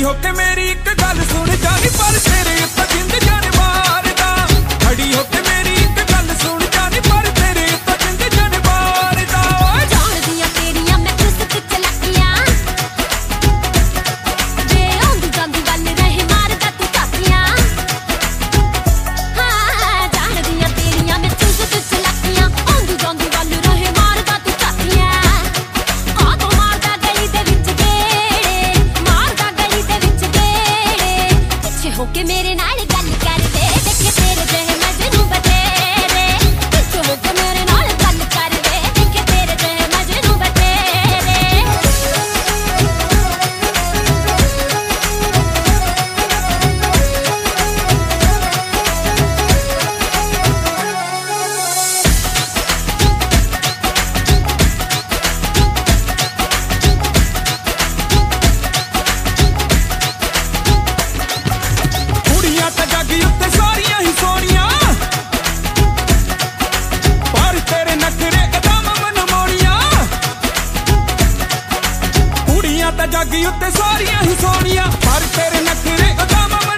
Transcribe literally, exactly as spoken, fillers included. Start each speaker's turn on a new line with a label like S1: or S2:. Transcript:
S1: होके मेरी एक गल सुन जानी पर तेरे उत्ते जिंद जान मारदा। खड़ी होके मेरी एक गल सुन जानी पर तेरे उत्ते जिंद जान मारदा।
S2: जान दियां तेरियां मैं चुस्त चलाकियां जे आंदी जांदी गल रहे मारदा तू झाकियां। हां जान दियां तेरियां मैं चुस्त चलाकियां आंदी जांदी गल रहे मारदा तू झाकियां। आ तो मारदा गली दे विच गेड़े मारदा गली दे विच गेड़े पीछे होके मेरे नाल गल कर दे देखे तेरे जहे मजनू बतेरे। पीछे होके मेरे नाल गल कर दे देखे तेरे जहे मजनू बतेरे।
S1: कुड़ियां तां जग उत्ते सारियां ही सोहणियां पर तेरे नखरे कदम मनमोड़ियां। कुड़ियां तां जग उत्ते सारियां ही सोहणियां पर तेरे नखरे कदम